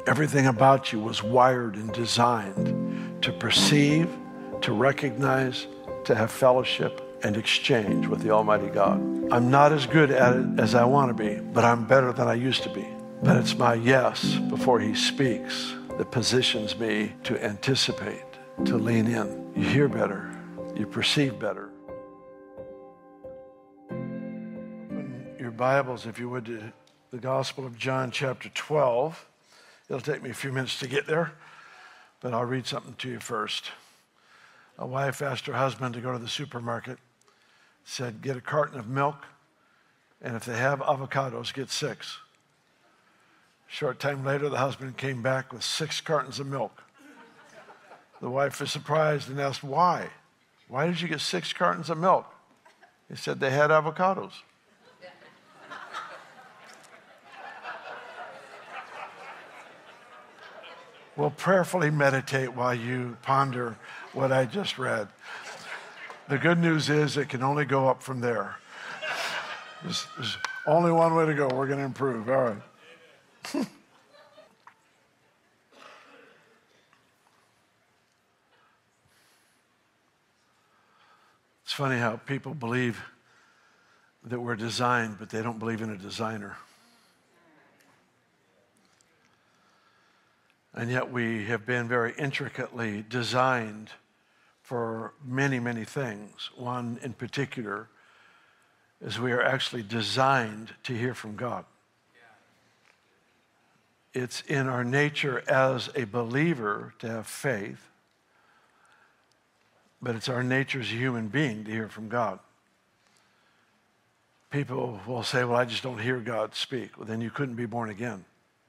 Everything about you was wired and designed to perceive, to recognize, to have fellowship and exchange with the Almighty God. I'm not as good at it as I want to be, but I'm better than I used to be. But it's my yes before he speaks that positions me to anticipate, to lean in. You hear better. You perceive better. Open your Bibles, if you would, to the Gospel of John chapter 12. It'll take me a few minutes to get there, but I'll read something to you first. A wife asked her husband to go to the supermarket, said, get a carton of milk, and if they have avocados, get 6. A short time later, the husband came back with 6 cartons of milk. The wife was surprised and asked, why? Why did you get 6 cartons of milk? He said, they had avocados. Well, prayerfully meditate while you ponder what I just read. The good news is it can only go up from there. There's only one way to go. We're going to improve. All right. It's funny how people believe that we're designed, but they don't believe in a designer. And yet we have been very intricately designed for many, many things. One in particular is we are actually designed to hear from God. It's in our nature as a believer to have faith, but it's our nature as a human being to hear from God. People will say, well, I just don't hear God speak. Well, then you couldn't be born again.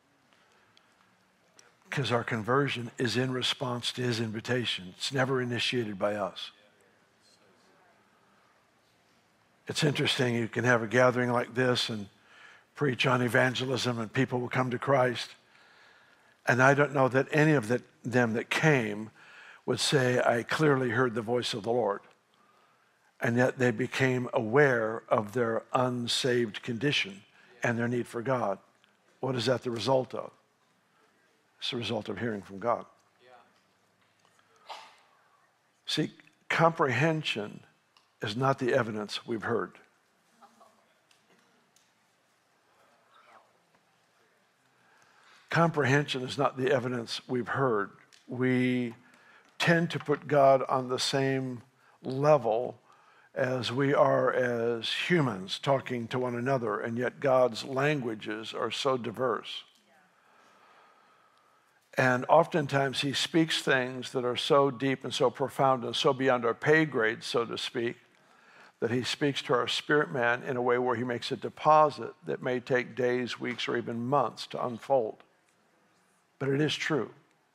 Because our conversion is in response to his invitation. It's never initiated by us. It's interesting, you can have a gathering like this and preach on evangelism and people will come to Christ. And I don't know that any of them that came would say, I clearly heard the voice of the Lord. And yet they became aware of their unsaved condition and their need for God. What is that the result of? It's the result of hearing from God. See, comprehension is not the evidence we've heard. Comprehension is not the evidence we've heard. We tend to put God on the same level as we are as humans talking to one another, and yet God's languages are so diverse. And oftentimes he speaks things that are so deep and so profound and so beyond our pay grade, so to speak, that he speaks to our spirit man in a way where he makes a deposit that may take days, weeks, or even months to unfold. But it is true.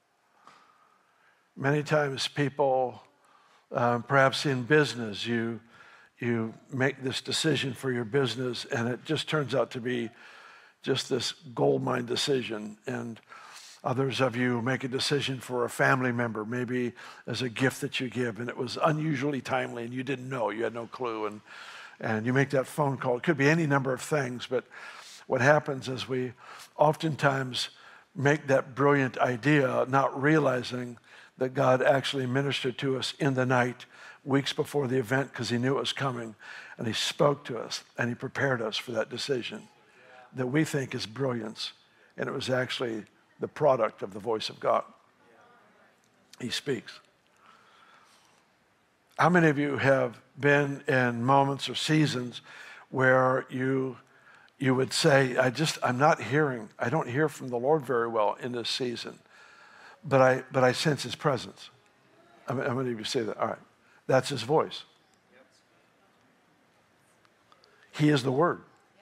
Many times people, perhaps in business, you make this decision for your business and it just turns out to be just this goldmine decision. And others of you make a decision for a family member, maybe as a gift that you give, and it was unusually timely and you didn't know, you had no clue, and you make that phone call. It could be any number of things, but what happens is we oftentimes make that brilliant idea not realizing that God actually ministered to us in the night, weeks before the event, because he knew it was coming, and he spoke to us, and he prepared us for that decision that we think is brilliance, and it was actually the product of the voice of God. He speaks. How many of you have been in moments or seasons where you would say, I don't hear from the Lord very well in this season, but I sense his presence. How many of you say that? All right. That's his voice. He is the Word.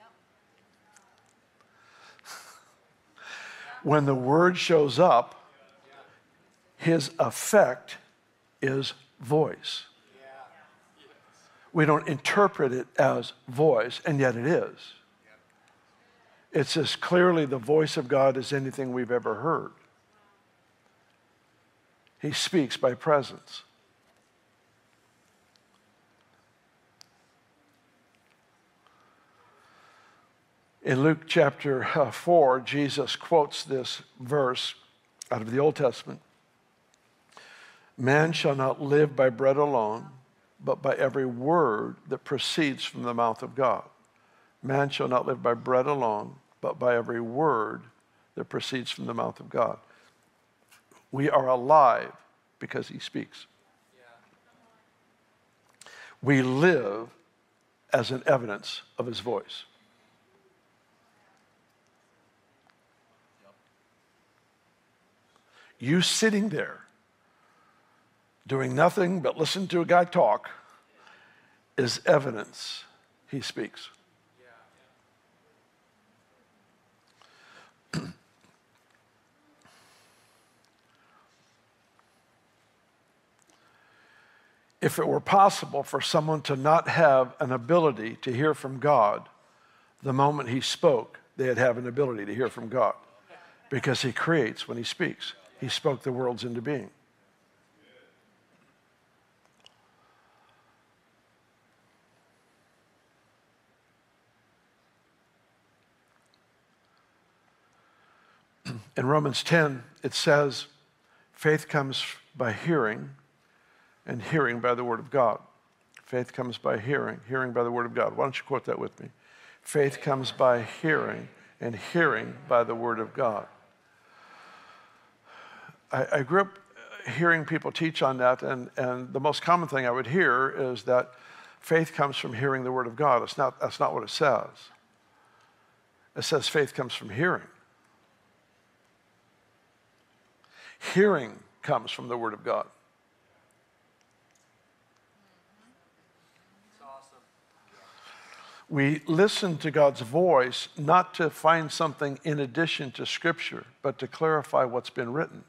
When the Word shows up, his effect is voice. We don't interpret it as voice, and yet it is. It's as clearly the voice of God as anything we've ever heard. He speaks by presence. In Luke chapter 4, Jesus quotes this verse out of the Old Testament. Man shall not live by bread alone, but by every word that proceeds from the mouth of God. Man shall not live by bread alone, but by every word that proceeds from the mouth of God. We are alive because he speaks. We live as an evidence of his voice. You sitting there doing nothing but listen to a guy talk is evidence he speaks. If it were possible for someone to not have an ability to hear from God, the moment he spoke, they'd have an ability to hear from God. Because he creates when he speaks. He spoke the worlds into being. In Romans 10, it says, faith comes by hearing, and hearing by the word of God. Faith comes by hearing, hearing by the word of God. Why don't you quote that with me? Faith comes by hearing, and hearing by the word of God. I grew up hearing people teach on that, and the most common thing I would hear is that faith comes from hearing the word of God. That's not what it says. It says faith comes from hearing. Hearing comes from the word of God. We listen to God's voice not to find something in addition to Scripture, but to clarify what's been written.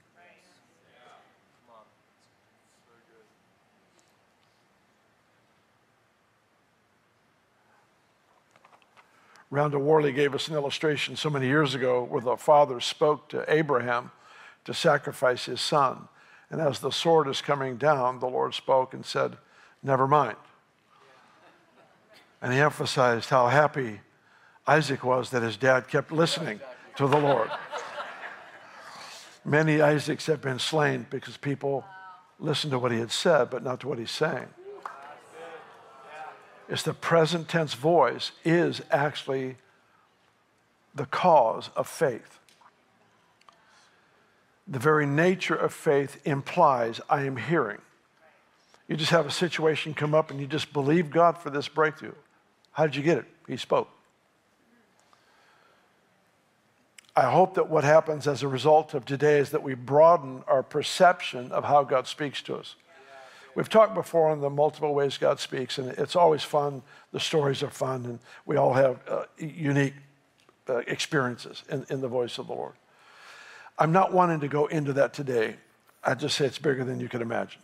Rhonda Worley gave us an illustration so many years ago where the father spoke to Abraham to sacrifice his son. And as the sword is coming down, the Lord spoke and said, never mind. And he emphasized how happy Isaac was that his dad kept listening to the Lord. Many Isaacs have been slain because people listened to what he had said, but not to what he's saying. It's the present tense voice is actually the cause of faith. The very nature of faith implies I am hearing. You just have a situation come up and you just believe God for this breakthrough. How did you get it? He spoke. I hope that what happens as a result of today is that we broaden our perception of how God speaks to us. We've talked before on the multiple ways God speaks, and it's always fun. The stories are fun, and we all have unique experiences in the voice of the Lord. I'm not wanting to go into that today. I just say it's bigger than you could imagine.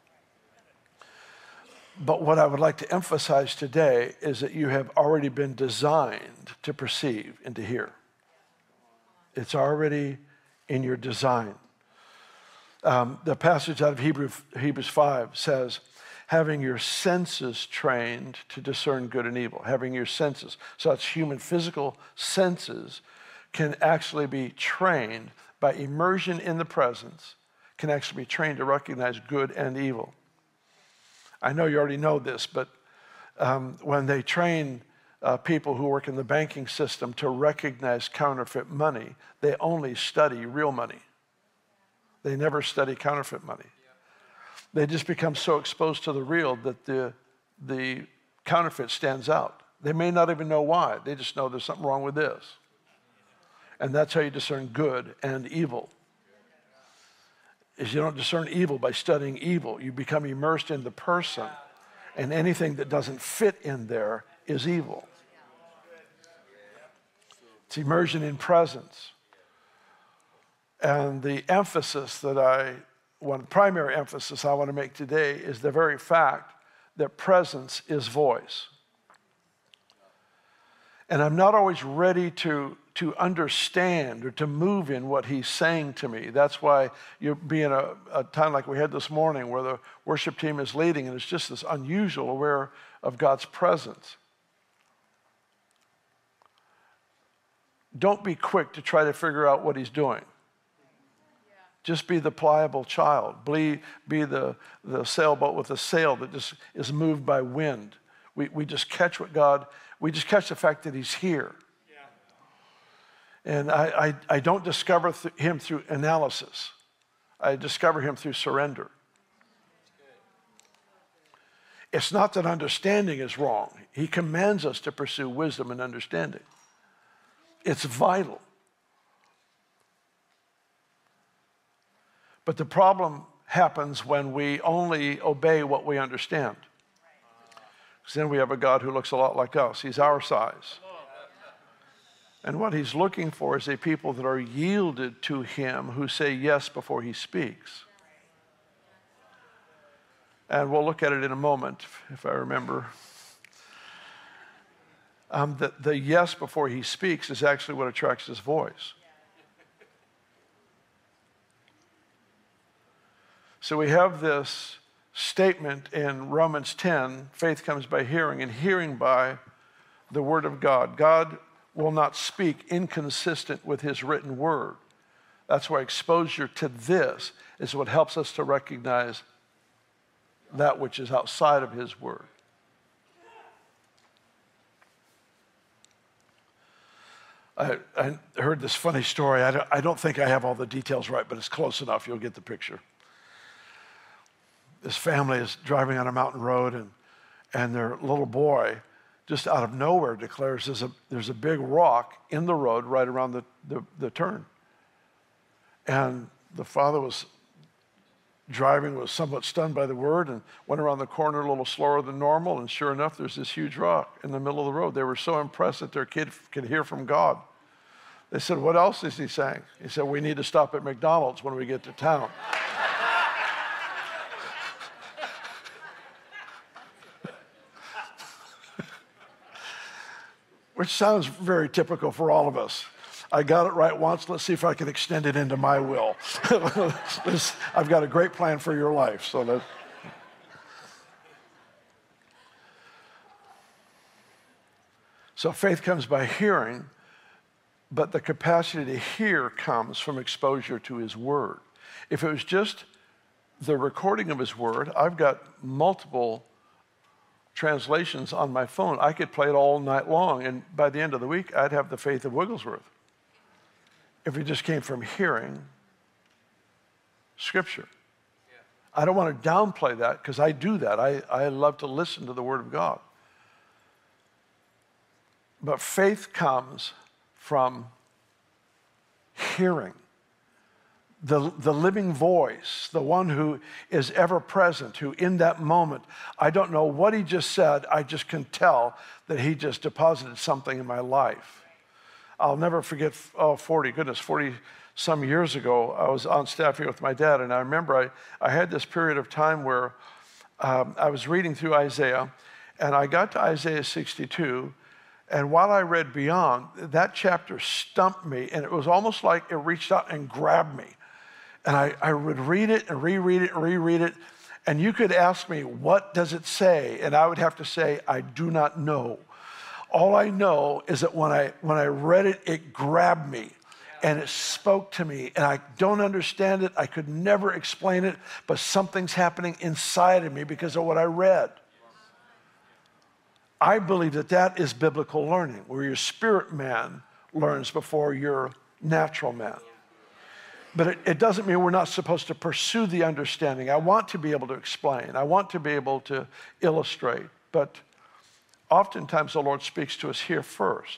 But what I would like to emphasize today is that you have already been designed to perceive and to hear. It's already in your design. The passage out of Hebrews 5 says, having your senses trained to discern good and evil. Having your senses. So that's human physical senses can actually be trained by immersion in the presence, can actually be trained to recognize good and evil. I know you already know this, but when they train people who work in the banking system to recognize counterfeit money, they only study real money. They never study counterfeit money. They just become so exposed to the real that the counterfeit stands out. They may not even know why. They just know there's something wrong with this. And that's how you discern good and evil. Is you don't discern evil by studying evil. You become immersed in the person, and anything that doesn't fit in there is evil. It's immersion in presence. And the emphasis primary emphasis I want to make today is the very fact that presence is voice. And I'm not always ready to understand or to move in what he's saying to me. That's why you'll be in a time like we had this morning where the worship team is leading and it's just this unusual aware of God's presence. don't be quick to try to figure out what he's doing. Just be the pliable child. Be the sailboat with a sail that just is moved by wind. We just catch we just catch the fact that he's here. And I don't discover him through analysis. I discover him through surrender. It's not that understanding is wrong. He commands us to pursue wisdom and understanding. It's vital. But the problem happens when we only obey what we understand. Because then we have a God who looks a lot like us. He's our size. And what he's looking for is a people that are yielded to him, who say yes before he speaks. And we'll look at it in a moment, if I remember. The yes before he speaks is actually what attracts his voice. So we have this statement in Romans 10, faith comes by hearing, and hearing by the word of God. God will not speak inconsistent with his written word. That's why exposure to this is what helps us to recognize that which is outside of his word. I heard this funny story. I don't think I have all the details right, but it's close enough. You'll get the picture. This family is driving on a mountain road, and their little boy, just out of nowhere, declares there's a big rock in the road right around the turn. And the father was somewhat stunned by the word and went around the corner a little slower than normal, and sure enough, there's this huge rock in the middle of the road. They were so impressed that their kid could hear from God. They said, "What else is he saying?" He said, "We need to stop at McDonald's when we get to town." Which sounds very typical for all of us. I got it right once. Let's see if I can extend it into my will. I've got a great plan for your life. So faith comes by hearing, but the capacity to hear comes from exposure to his word. If it was just the recording of his word, I've got multiple translations on my phone. I could play it all night long, and by the end of the week, I'd have the faith of Wigglesworth. If it just came from hearing Scripture. Yeah. I don't want to downplay that, because I do that. I love to listen to the Word of God. But faith comes from hearing. The living voice, the one who is ever present, who in that moment, I don't know what he just said, I just can tell that he just deposited something in my life. I'll never forget, 40 some years ago, I was on staff here with my dad, and I remember I had this period of time where I was reading through Isaiah, and I got to Isaiah 62, and while I read beyond, that chapter stumped me, and it was almost like it reached out and grabbed me. And I would read it and reread it and reread it. And you could ask me, what does it say? And I would have to say, I do not know. All I know is that when I read it, it grabbed me and it spoke to me. And I don't understand it. I could never explain it, but something's happening inside of me because of what I read. I believe that is biblical learning, where your spirit man learns before your natural man. But it doesn't mean we're not supposed to pursue the understanding. I want to be able to explain. I want to be able to illustrate. But oftentimes the Lord speaks to us here first.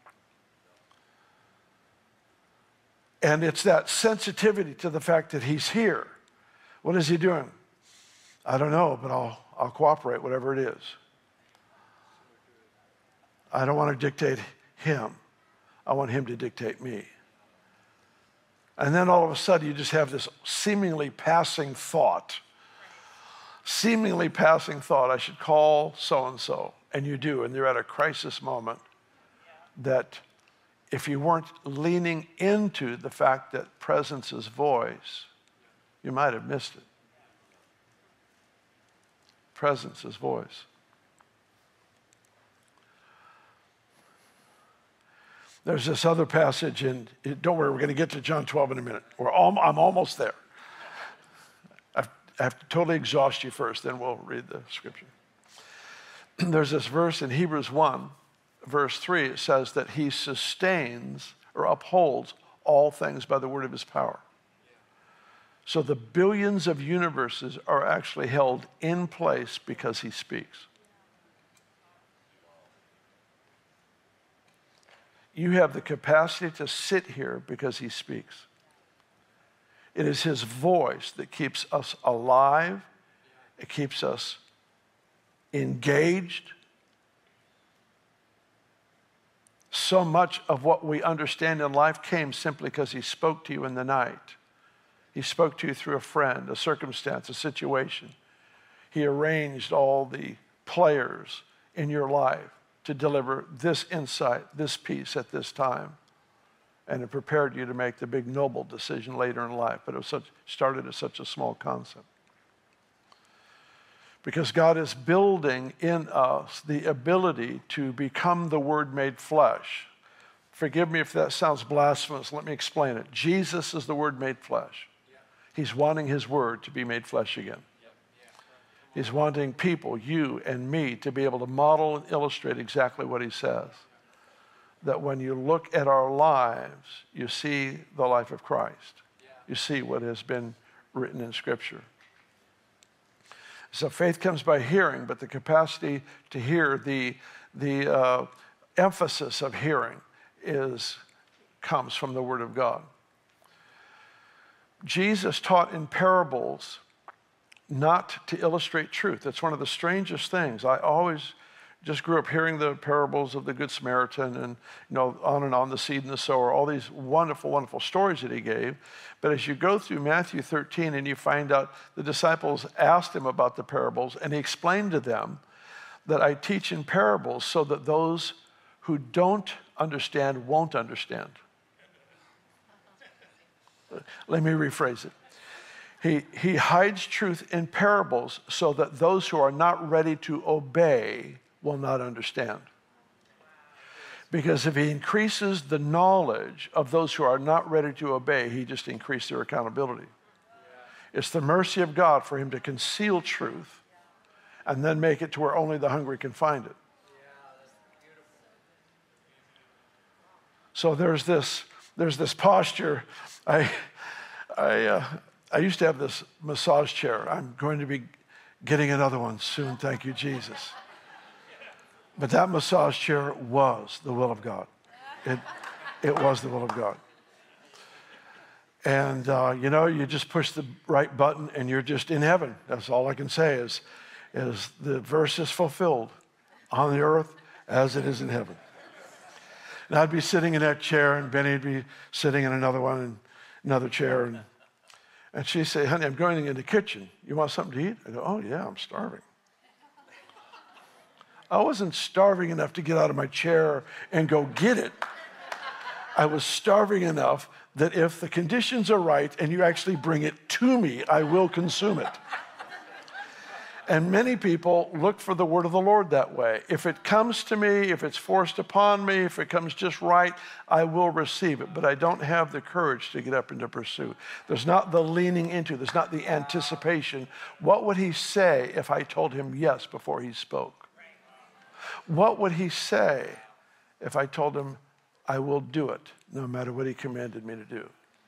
And it's that sensitivity to the fact that he's here. What is he doing? I don't know, but I'll cooperate, whatever it is. I don't want to dictate him. I want him to dictate me. And then all of a sudden, you just have this seemingly passing thought. Seemingly passing thought, I should call so-and-so. And you do, and they're at a crisis moment that if you weren't leaning into the fact that presence is voice, you might have missed it. Presence is voice. There's this other passage, and don't worry, we're going to get to John 12 in a minute. I'm almost there. I have to totally exhaust you first, then we'll read the scripture. There's this verse in Hebrews 1, verse 3. It says that he sustains or upholds all things by the word of his power. So the billions of universes are actually held in place because he speaks. You have the capacity to sit here because he speaks. It is his voice that keeps us alive. It keeps us engaged. So much of what we understand in life came simply because he spoke to you in the night. He spoke to you through a friend, a circumstance, a situation. He arranged all the players in your life to deliver this insight, this peace at this time. And it prepared you to make the big noble decision later in life. But it started as such a small concept. Because God is building in us the ability to become the Word made flesh. Forgive me if that sounds blasphemous. Let me explain it. Jesus is the Word made flesh. He's wanting his Word to be made flesh again. He's wanting people, you and me, to be able to model and illustrate exactly what he says. That when you look at our lives, you see the life of Christ. You see what has been written in Scripture. So faith comes by hearing, but the capacity to hear, the emphasis of hearing comes from the Word of God. Jesus taught in parables not to illustrate truth. That's one of the strangest things. I always just grew up hearing the parables of the Good Samaritan and, on, the seed and the sower, all these wonderful, wonderful stories that he gave. But as you go through Matthew 13 and you find out the disciples asked him about the parables, and he explained to them that I teach in parables so that those who don't understand won't understand. Let me rephrase it. He hides truth in parables so that those who are not ready to obey will not understand. Because if he increases the knowledge of those who are not ready to obey, he just increased their accountability. It's the mercy of God for him to conceal truth and then make it to where only the hungry can find it. So there's this posture. I used to have this massage chair. I'm going to be getting another one soon, thank you, Jesus. But that massage chair was the will of God. It was the will of God. And, you just push the right button and you're just in heaven. That's all I can say is the verse is fulfilled on the earth as it is in heaven. And I'd be sitting in that chair and Benny would be sitting in another chair. And she'd say, honey, I'm going in the kitchen. You want something to eat? I go, oh, yeah, I'm starving. I wasn't starving enough to get out of my chair and go get it. I was starving enough that if the conditions are right and you actually bring it to me, I will consume it. And many people look for the word of the Lord that way. If it comes to me, if it's forced upon me, if it comes just right, I will receive it. But I don't have the courage to get up and to pursue. There's not the leaning into, there's not the anticipation. What would he say if I told him yes before he spoke? What would he say if I told him I will do it no matter what he commanded me to do?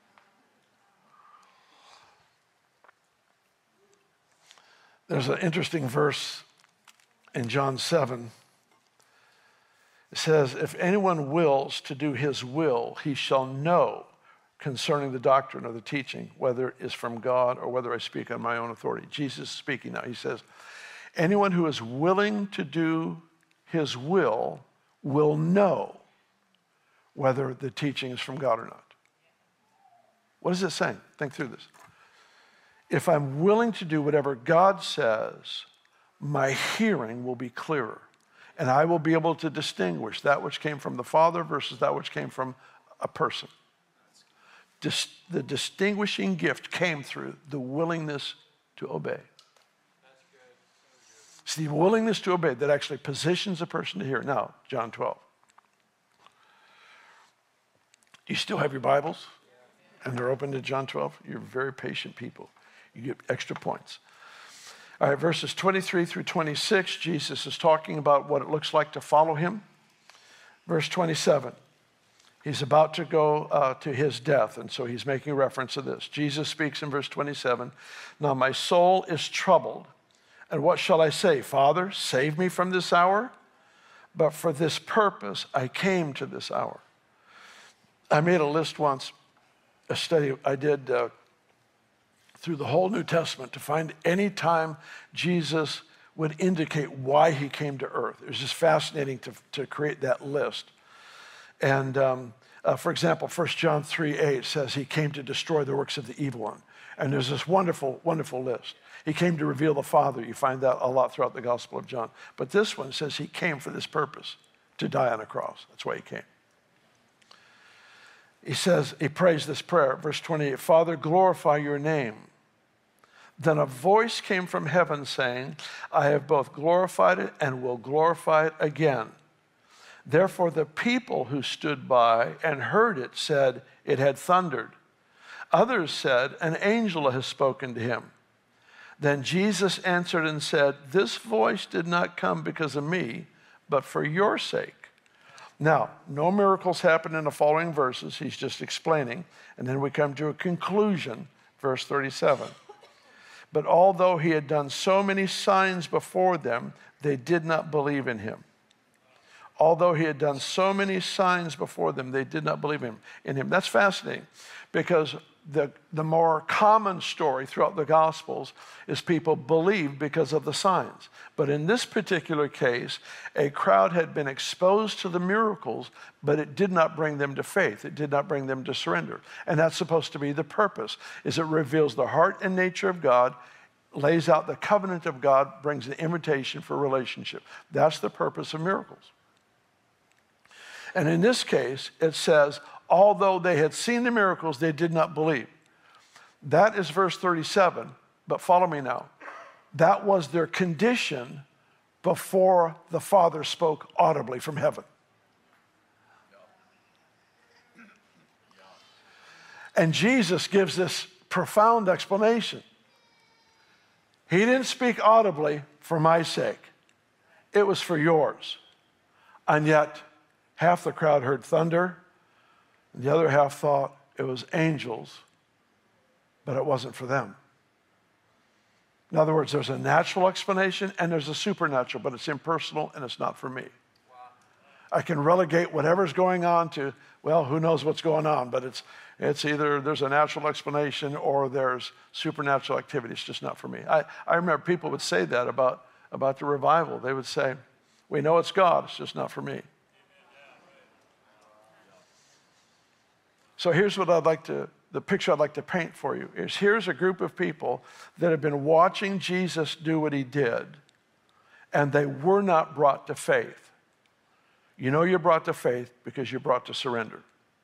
There's an interesting verse in John 7. It says, if anyone wills to do his will, he shall know concerning the doctrine or the teaching, whether it is from God or whether I speak on my own authority. Jesus is speaking now. He says, anyone who is willing to do his will know whether the teaching is from God or not. What is it saying? Think through this. If I'm willing to do whatever God says, my hearing will be clearer. And I will be able to distinguish that which came from the Father versus that which came from a person. The distinguishing gift came through the willingness to obey. It's the willingness to obey that actually positions a person to hear. Now, John 12. Do you still have your Bibles? And they're open to John 12? You're very patient people. You get extra points. All right, verses 23 through 26, Jesus is talking about what it looks like to follow him. Verse 27, he's about to go to his death, and so he's making reference to this. Jesus speaks in verse 27, "Now my soul is troubled, and what shall I say? Father, save me from this hour? But for this purpose I came to this hour." I made a list once, a study I did through the whole New Testament to find any time Jesus would indicate why he came to earth. It was just fascinating to create that list. And for example, 1 John 3:8 says he came to destroy the works of the evil one. And there's this wonderful, wonderful list. He came to reveal the Father. You find that a lot throughout the Gospel of John. But this one says he came for this purpose, to die on a cross. That's why he came. He says, he prays this prayer, verse 28, "Father, glorify your name." Then a voice came from heaven saying, "I have both glorified it and will glorify it again." Therefore the people who stood by and heard it said it had thundered. Others said, "An angel has spoken to him." Then Jesus answered and said, "This voice did not come because of me, but for your sake." Now, no miracles happen in the following verses. He's just explaining. And then we come to a conclusion, verse 37. "But although he had done so many signs before them, they did not believe in him." Although he had done so many signs before them, they did not believe in him. That's fascinating, because the more common story throughout the Gospels is people believe because of the signs. But in this particular case, a crowd had been exposed to the miracles, but it did not bring them to faith. It did not bring them to surrender. And that's supposed to be the purpose, is it reveals the heart and nature of God, lays out the covenant of God, brings the invitation for relationship. That's the purpose of miracles. And in this case, it says, although they had seen the miracles, they did not believe. That is verse 37, but follow me now. That was their condition before the Father spoke audibly from heaven. And Jesus gives this profound explanation. He didn't speak audibly for my sake. It was for yours. And yet, half the crowd heard thunder, and the other half thought it was angels, but it wasn't for them. In other words, there's a natural explanation and there's a supernatural, but it's impersonal and it's not for me. I can relegate whatever's going on to, well, who knows what's going on, but it's either there's a natural explanation or there's supernatural activity. It's just not for me. I remember people would say that about the revival. They would say, we know it's God, it's just not for me. So here's what the picture I'd like to paint for you is here's a group of people that have been watching Jesus do what he did, and they were not brought to faith. You know you're brought to faith because you're brought to surrender.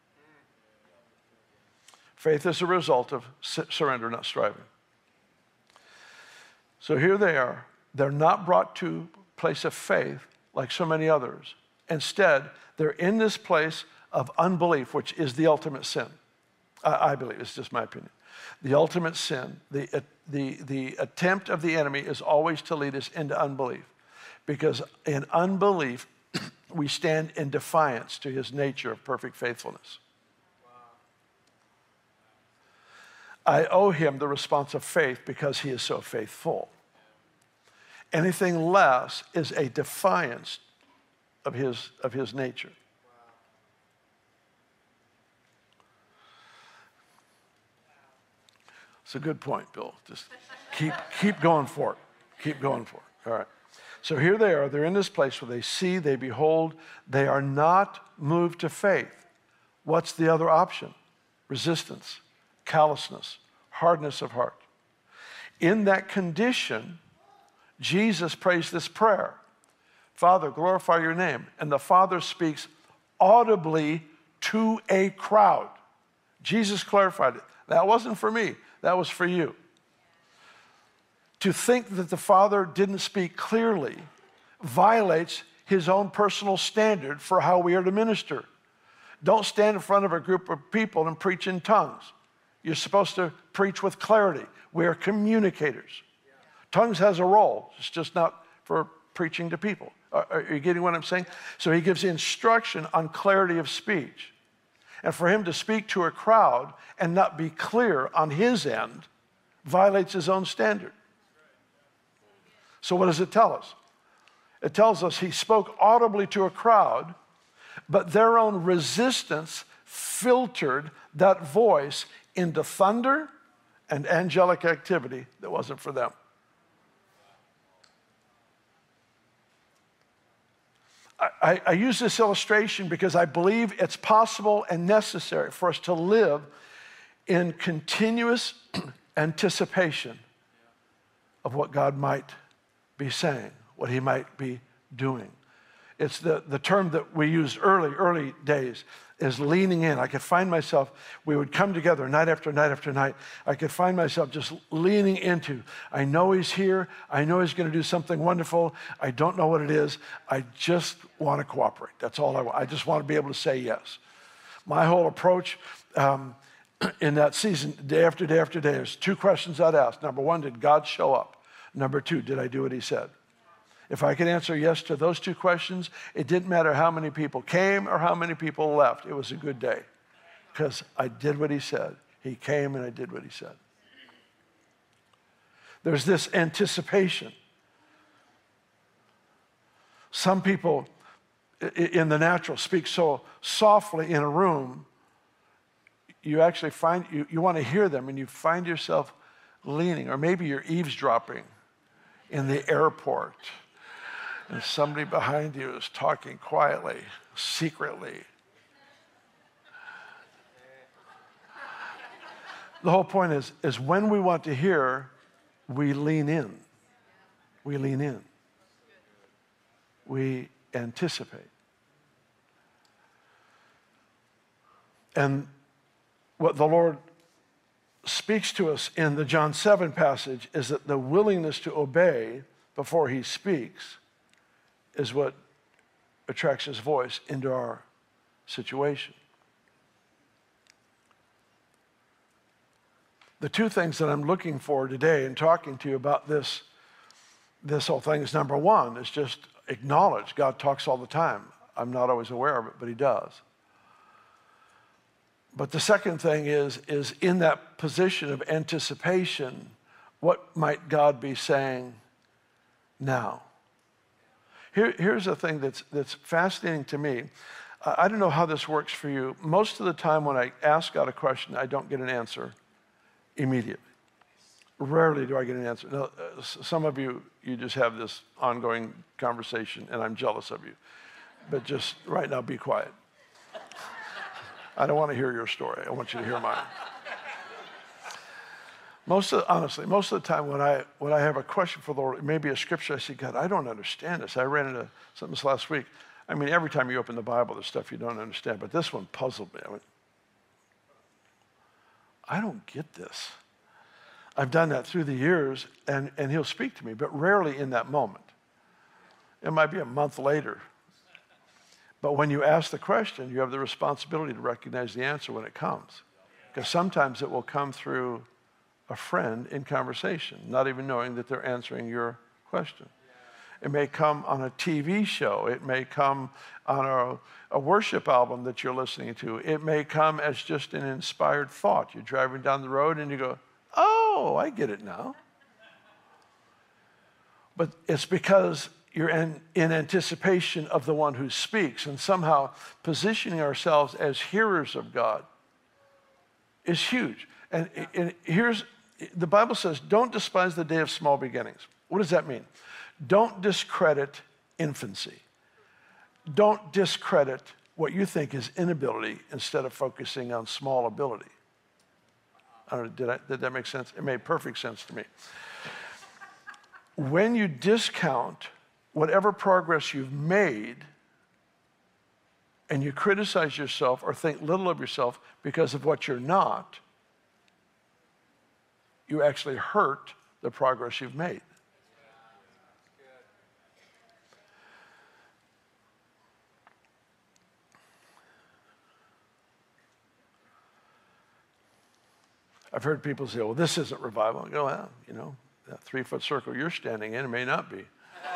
Faith is a result of surrender, not striving. So here they are. They're not brought to a place of faith like so many others. Instead, they're in this place of unbelief, which is the ultimate sin. I believe, it's just my opinion. The ultimate sin, the attempt of the enemy is always to lead us into unbelief. Because in unbelief, we stand in defiance to his nature of perfect faithfulness. I owe him the response of faith because he is so faithful. Anything less is a defiance of his nature. It's a good point, Bill. Just keep going for it. Keep going for it. All right. So here they are. They're in this place where they see, they behold. They are not moved to faith. What's the other option? Resistance, callousness, hardness of heart. In that condition, Jesus prays this prayer. Father, glorify your name. And the Father speaks audibly to a crowd. Jesus clarified it. That wasn't for me. That was for you. To think that the Father didn't speak clearly violates his own personal standard for how we are to minister. Don't stand in front of a group of people and preach in tongues. You're supposed to preach with clarity. We are communicators. Tongues has a role. It's just not for preaching to people. Are you getting what I'm saying? So he gives instruction on clarity of speech. And for him to speak to a crowd and not be clear on his end violates his own standard. So what does it tell us? It tells us he spoke audibly to a crowd, but their own resistance filtered that voice into thunder and angelic activity that wasn't for them. I use this illustration because I believe it's possible and necessary for us to live in continuous anticipation of what God might be saying, what he might be doing. It's the term that we used early days is leaning in. I could find myself, we would come together night after night after night. I could find myself just leaning into, I know he's here. I know he's going to do something wonderful. I don't know what it is. I just want to cooperate. That's all I want. I just want to be able to say yes. My whole approach in that season, day after day after day, there's two questions I'd ask. Number one, did God show up? Number two, did I do what he said? If I could answer yes to those two questions, it didn't matter how many people came or how many people left. It was a good day because I did what he said. He came and I did what he said. There's this anticipation. Some people in the natural speak so softly in a room, you actually find, you want to hear them and you find yourself leaning, or maybe you're eavesdropping in the airport. And somebody behind you is talking quietly, secretly. The whole point is when we want to hear, we lean in. We lean in. We anticipate. And what the Lord speaks to us in the John 7 passage is that the willingness to obey before he speaks is what attracts his voice into our situation. The two things that I'm looking for today in talking to you about this whole thing is, number one, is just acknowledge God talks all the time. I'm not always aware of it, but he does. But the second thing is in that position of anticipation, what might God be saying now? Here's the thing that's fascinating to me. I don't know how this works for you. Most of the time when I ask God a question, I don't get an answer immediately. Rarely do I get an answer. Now, some of you just have this ongoing conversation, and I'm jealous of you. But just right now, be quiet. I don't want to hear your story. I want you to hear mine. Honestly, most of the time when I have a question for the Lord, maybe a scripture, I say, God, I don't understand this. I ran into something this last week. I mean, every time you open the Bible, there's stuff you don't understand, but this one puzzled me. I went, I don't get this. I've done that through the years, and he'll speak to me, but rarely in that moment. It might be a month later. But when you ask the question, you have the responsibility to recognize the answer when it comes. Because sometimes it will come through a friend in conversation, not even knowing that they're answering your question. It may come on a TV show. It may come on a worship album that you're listening to. It may come as just an inspired thought. You're driving down the road and you go, oh, I get it now. But it's because you're in anticipation of the one who speaks, and somehow positioning ourselves as hearers of God is huge. And here's, the Bible says, don't despise the day of small beginnings. What does that mean? Don't discredit infancy. Don't discredit what you think is inability instead of focusing on small ability. I don't know, did that make sense? It made perfect sense to me. When you discount whatever progress you've made and you criticize yourself or think little of yourself because of what you're not, you actually hurt the progress you've made. I've heard people say, well, this isn't revival. I go, well, you know, that 3-foot circle you're standing in, it may not be. In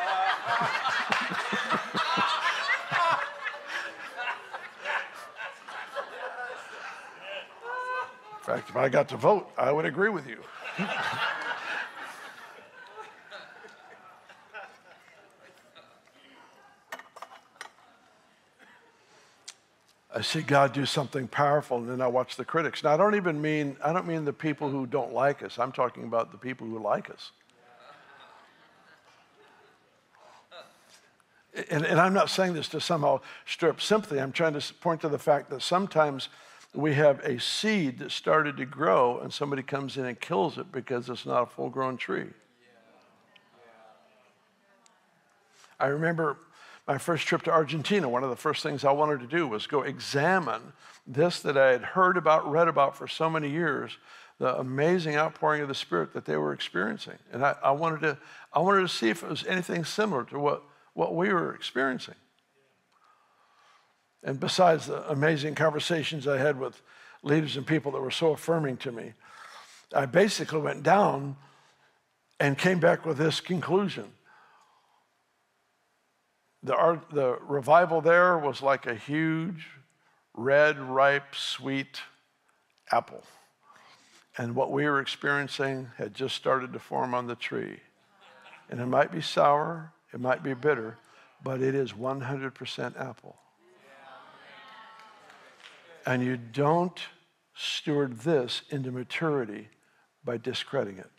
fact, if I got to vote, I would agree with you. I see God do something powerful, and then I watch the critics. Now, I don't mean the people who don't like us. I'm talking about the people who like us. And I'm not saying this to somehow stir up sympathy. I'm trying to point to the fact that sometimes we have a seed that started to grow, and somebody comes in and kills it because it's not a full-grown tree. I remember my first trip to Argentina. One of the first things I wanted to do was go examine this that I had heard about, read about for so many years, the amazing outpouring of the Spirit that they were experiencing. And I wanted to see if it was anything similar to what we were experiencing. And besides the amazing conversations I had with leaders and people that were so affirming to me, I basically went down and came back with this conclusion. The revival there was like a huge, red, ripe, sweet apple. And what we were experiencing had just started to form on the tree. And it might be sour, it might be bitter, but it is 100% apple. And you don't steward this into maturity by discrediting it.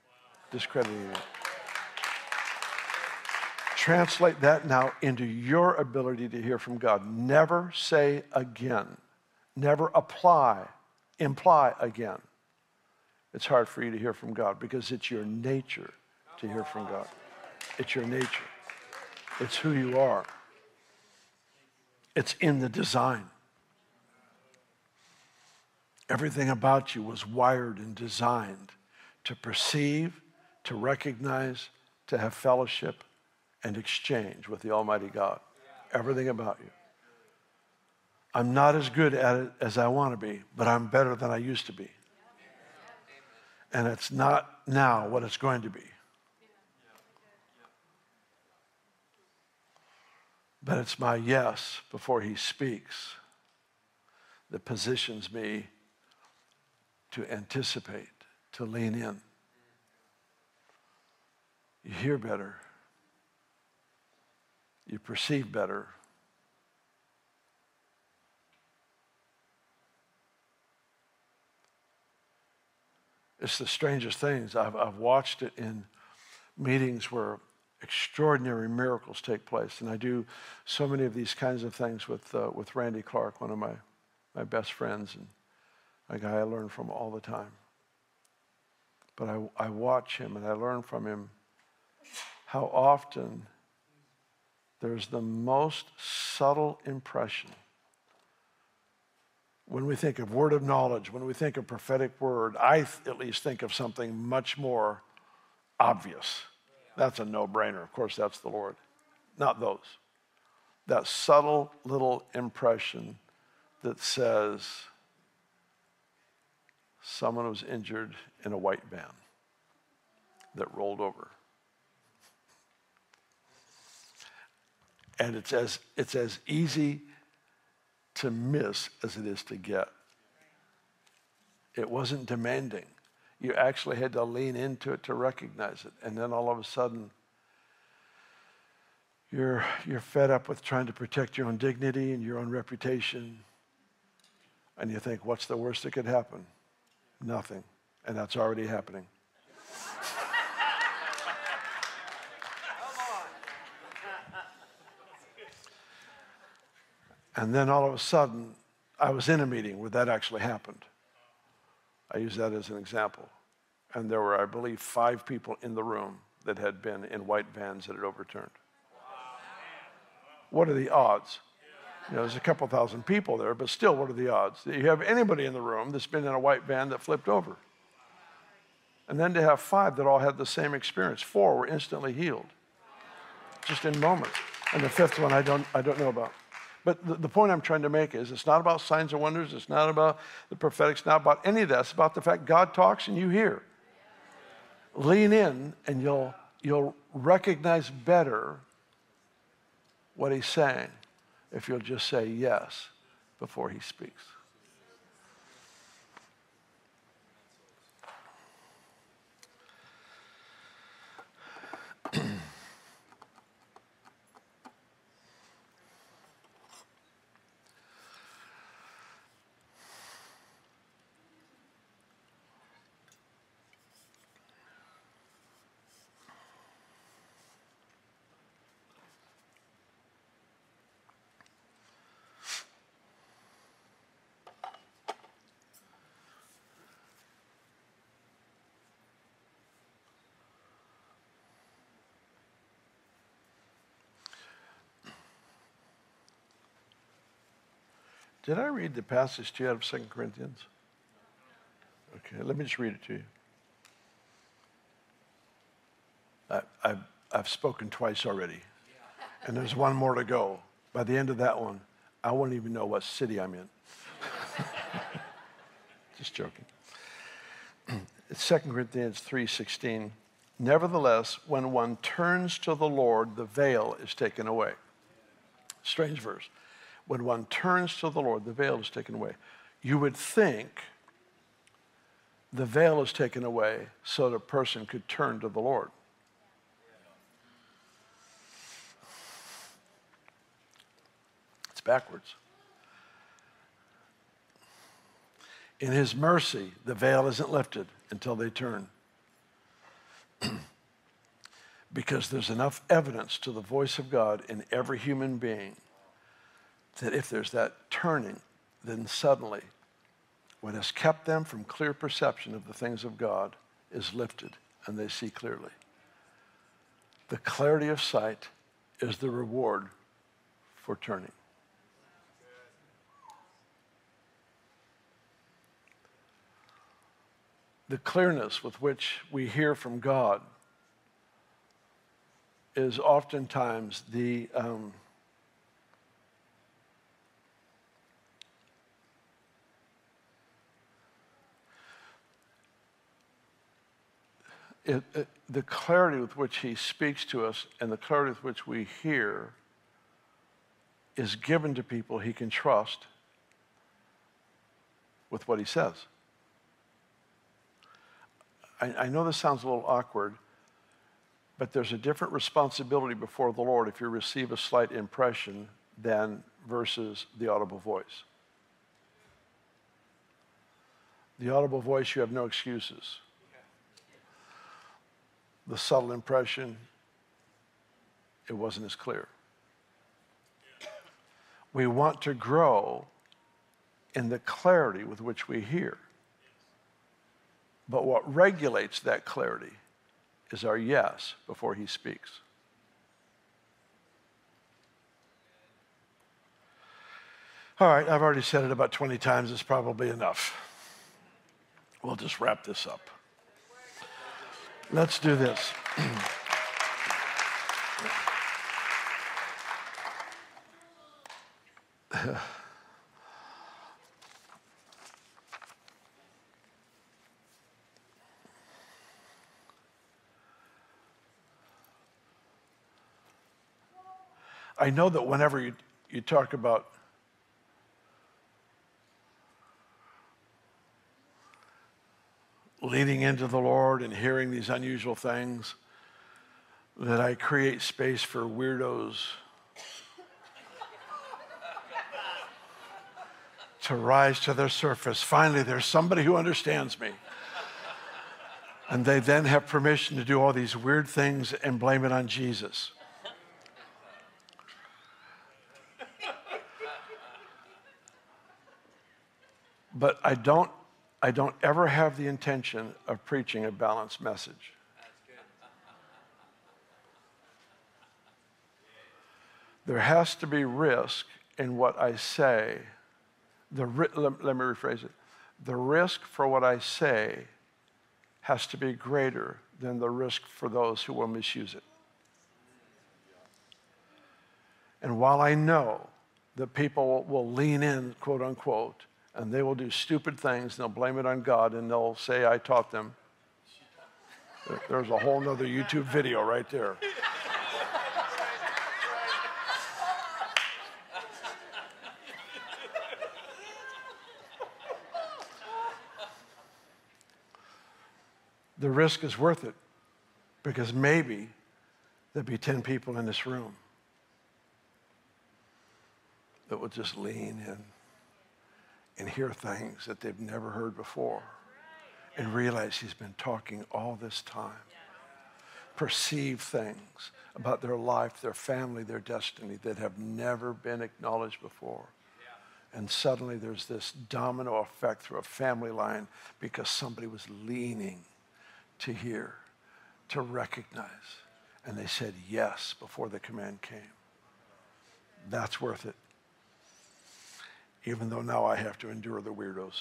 Translate that now into your ability to hear from God. Never say again. Never imply again. It's hard for you to hear from God because it's your nature to hear from God. It's your nature. It's who you are. It's in the design. Everything about you was wired and designed to perceive, to recognize, to have fellowship, and exchange with the Almighty God. Everything about you. I'm not as good at it as I want to be, but I'm better than I used to be. And it's not now what it's going to be. But it's my yes before he speaks that positions me to anticipate, to lean in. You hear better. You perceive better. It's the strangest things. I've watched it in meetings where extraordinary miracles take place. And I do so many of these kinds of things with Randy Clark, one of my best friends and a guy I learn from all the time. But I watch him and I learn from him how often there's the most subtle impression. When we think of word of knowledge, when we think of prophetic word, I at least think of something much more obvious. That's a no-brainer. Of course, that's the Lord. Not those. That subtle little impression that says someone was injured in a white van that rolled over. And it's as easy to miss as it is to get. It wasn't demanding. You actually had to lean into it to recognize it. And then all of a sudden, you're fed up with trying to protect your own dignity and your own reputation. And you think, what's the worst that could happen? Nothing. And that's already happening. And then all of a sudden, I was in a meeting where that actually happened. I use that as an example. And there were, I believe, 5 people in the room that had been in white vans that had overturned. What are the odds? You know, there's a couple thousand people there, but still, what are the odds that you have anybody in the room that's been in a white van that flipped over? And then to have 5 that all had the same experience. 4 were instantly healed, just in moments. And the 5th one I don't know about. But the point I'm trying to make is it's not about signs and wonders. It's not about the prophetic. It's not about any of that. It's about the fact God talks and you hear. Lean in and you'll recognize better what he's saying if you'll just say yes before he speaks. Did I read the passage to you out of 2 Corinthians? Okay, let me just read it to you. I've spoken twice already, and there's one more to go. By the end of that one, I won't even know what city I'm in. Just joking. It's 2 Corinthians 3:16. Nevertheless, when one turns to the Lord, the veil is taken away. Strange verse. When one turns to the Lord, the veil is taken away. You would think the veil is taken away so that a person could turn to the Lord. It's backwards. In his mercy, the veil isn't lifted until they turn. Because there's enough evidence to the voice of God in every human being that if there's that turning, then suddenly what has kept them from clear perception of the things of God is lifted and they see clearly. The clarity of sight is the reward for turning. The clearness with which we hear from God is oftentimes the the clarity with which he speaks to us and the clarity with which we hear is given to people he can trust with what he says. I know this sounds a little awkward, but there's a different responsibility before the Lord if you receive a slight impression than versus the audible voice. The audible voice, you have no excuses. The subtle impression, it wasn't as clear. We want to grow in the clarity with which we hear. But what regulates that clarity is our yes before he speaks. All right, I've already said it about 20 times. It's probably enough. We'll just wrap this up. Let's do this. I know that whenever you talk about leaning into the Lord and hearing these unusual things, that I create space for weirdos to rise to their surface. Finally, there's somebody who understands me. And they then have permission to do all these weird things and blame it on Jesus. But I don't ever have the intention of preaching a balanced message. There has to be risk in what I say. Let me rephrase it. The risk for what I say has to be greater than the risk for those who will misuse it. And while I know the people will lean in, quote unquote, and they will do stupid things, and they'll blame it on God, and they'll say, I taught them. There's a whole nother YouTube video right there. The risk is worth it, because maybe there'll be 10 people in this room that will just lean in and hear things that they've never heard before and realize he's been talking all this time. Perceive things about their life, their family, their destiny that have never been acknowledged before. And suddenly there's this domino effect through a family line because somebody was leaning to hear, to recognize. And they said yes before the command came. That's worth it. Even though now I have to endure the weirdos.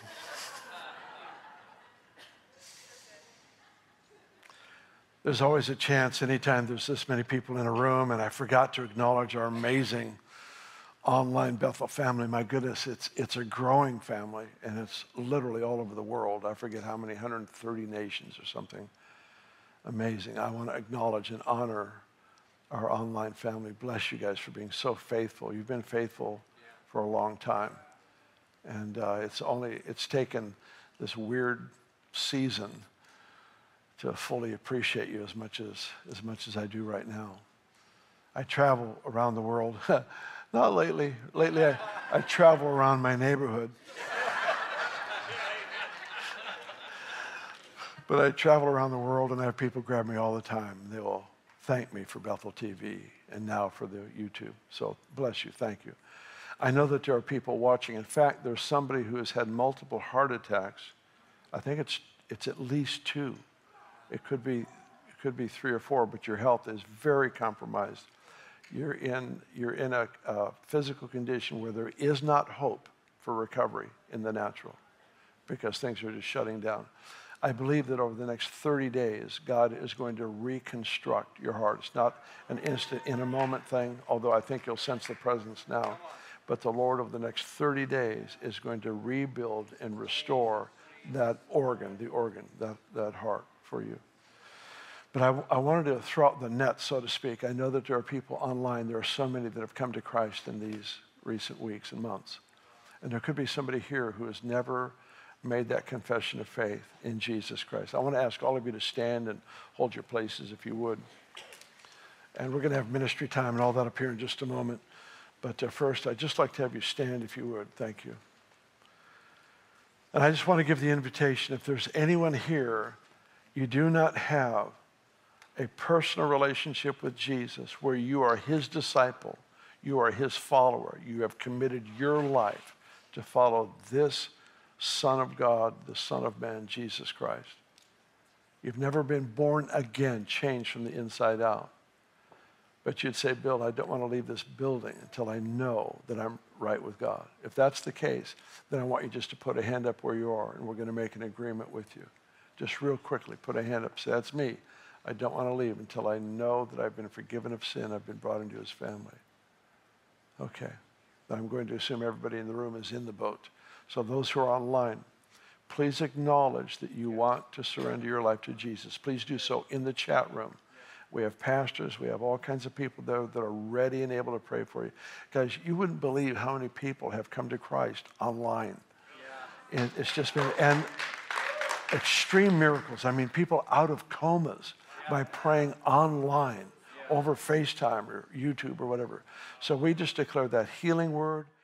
There's always a chance anytime there's this many people in a room, and I forgot to acknowledge our amazing online Bethel family. My goodness, it's a growing family, and it's literally all over the world. I forget how many, 130 nations or something. Amazing. I want to acknowledge and honor our online family. Bless you guys for being so faithful. You've been faithful for a long time. And it's taken this weird season to fully appreciate you as much as I do right now. I travel around the world. Not lately. Lately, I travel around my neighborhood. But I travel around the world, and I have people grab me all the time. They will thank me for Bethel TV and now for the YouTube. So bless you. Thank you. I know that there are people watching. In fact, there's somebody who has had multiple heart attacks. I think it's at least 2. It could be 3 or 4, but your health is very compromised. You're in a physical condition where there is not hope for recovery in the natural because things are just shutting down. I believe that over the next 30 days, God is going to reconstruct your heart. It's not an instant, in a moment thing, although I think you'll sense the presence now. But the Lord, over the next 30 days, is going to rebuild and restore that organ, that heart for you. But I wanted to throw out the net, so to speak. I know that there are people online. There are so many that have come to Christ in these recent weeks and months. And there could be somebody here who has never made that confession of faith in Jesus Christ. I want to ask all of you to stand and hold your places if you would. And we're going to have ministry time and all that up here in just a moment. But first, I'd just like to have you stand if you would. Thank you. And I just want to give the invitation, if there's anyone here, you do not have a personal relationship with Jesus where you are his disciple, you are his follower, you have committed your life to follow this Son of God, the Son of Man, Jesus Christ. You've never been born again, changed from the inside out. But you'd say, Bill, I don't want to leave this building until I know that I'm right with God. If that's the case, then I want you just to put a hand up where you are, and we're going to make an agreement with you. Just real quickly, put a hand up. Say, that's me. I don't want to leave until I know that I've been forgiven of sin. I've been brought into his family. Okay. I'm going to assume everybody in the room is in the boat. So those who are online, please acknowledge that you want to surrender your life to Jesus. Please do so in the chat room. We have pastors. We have all kinds of people there that are ready and able to pray for you. Guys, you wouldn't believe how many people have come to Christ online. Yeah. And it's just been, and extreme miracles. I mean, people out of comas by praying online over FaceTime or YouTube or whatever. So we just declare that healing word